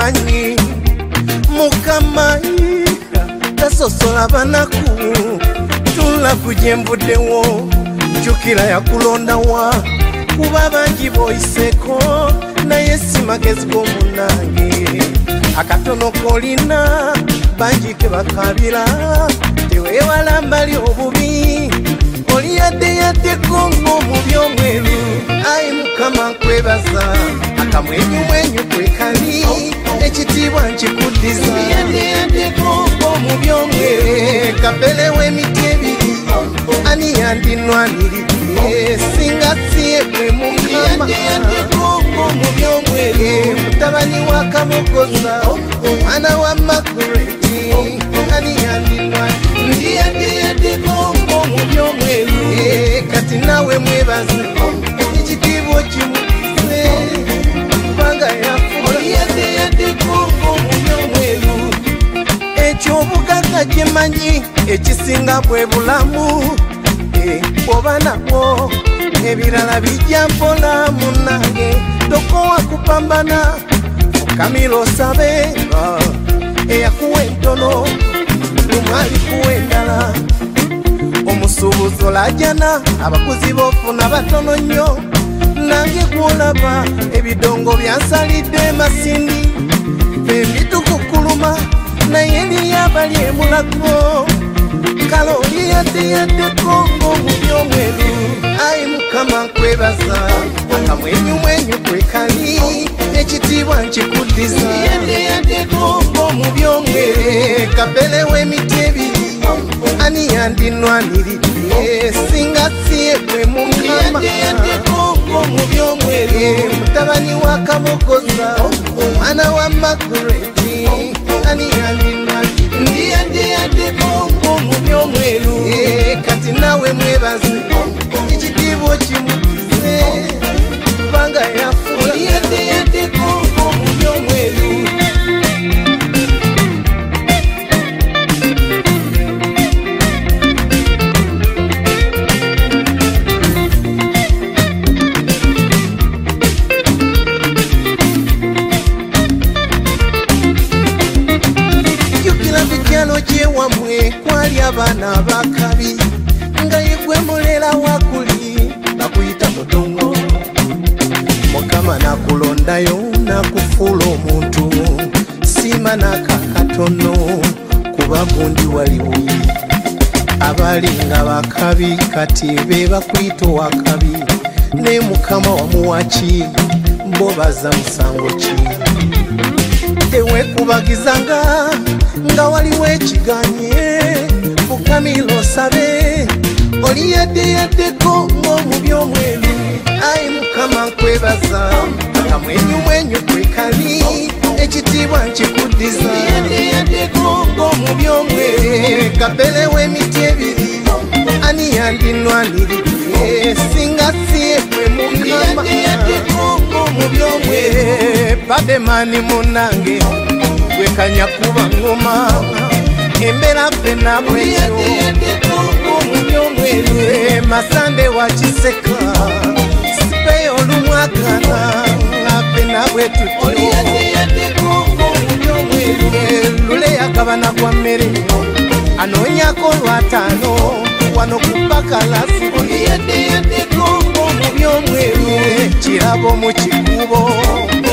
kimanyi Mukama tasosola banaku tula kujembuddewo njukira yakulonda wa kuba bangi boyiseko naye si magezi g'omunange akatono kolina bangi kebakabira tewewala mbali obubi oli yaddeko ng'omubi omweru ayi Mukama nkwebaza akamwenyumwenyu kwekali ekitiibwa nkikuddiza yaddeko ng'omubi omweru kapele w'emiti ebiri ani yandinwaniridde singa siye gwe Mukama yaddeko ng'omubi omweru mutabani wa Kamogoza omwana wa Makureti ani yandinwaniridde yaddeko ng'omubi omweru kati nawe mwebaze ekitiibwa kimuze kubanga yafuula yaddeko ng'omubi omweru ekyobugagga kimanyi ekisinga bwe bulamu oba nabwo ebirala bijja mpola munange tokowa kupambana Fukamira osabe eyakuwa entono lumwali kuwa endala omusuubuzi olajjana abakuzi b'ofuna batono nnyo nange gwolaba ebidongo byansalidde masindi bemitukukuluma naye niyabali emulago kale oli yaddeko ng'omubi omweru ayi Mukama nkwebaza akamwenyumwenyu kwekali ekitiibwa nkikuddiza yaddeko ng'omubi omweru kapele w'emiti ebiri ani yandinwaniridde singa siye gwe Mukama yaddeko ng'omubi omweru mutabani wa Kamogoza omwana wa Makureti ani yandinwaniridde yaddeko ng'omubi omweru kati nawe mwebaze ekitiibwa kimukize kubanga yafuula yaddeko ng'omubi omweru wamwe kwali abaana abakabi nga yegwe mulera wakuli nakuyita mutongo Mukama nakulondayo nakufuula omuntu siima n'akakatono kuba gundi waliwo abali nga bakabi kati be bakuyita owakabi ne Mukama wamuwaki bo baza musango ki tewekubagizanga nga waliwo ekiganye Fukamira osabe oli yaddeko ng'omubi omweru ayi Mukama nkwebaza akamwenyumwenyu kwekali ekitiibwa nkikuddiza yaddeko ng'omubi omweru kapele w'emiti ebiri ani yandinwaniridde singa siye gwe Mukama yaddeko ng'omubi omweru Pademani munange gwekanya kuba ngoma embera fena bwekyo Masande wa Kiseka sipe olumwakana fena bwetutyo lule yakabana kwa mmere anonyako lwataano wano kupaka lasi yaddeko ng'omubi omweru kirabo mu kikubo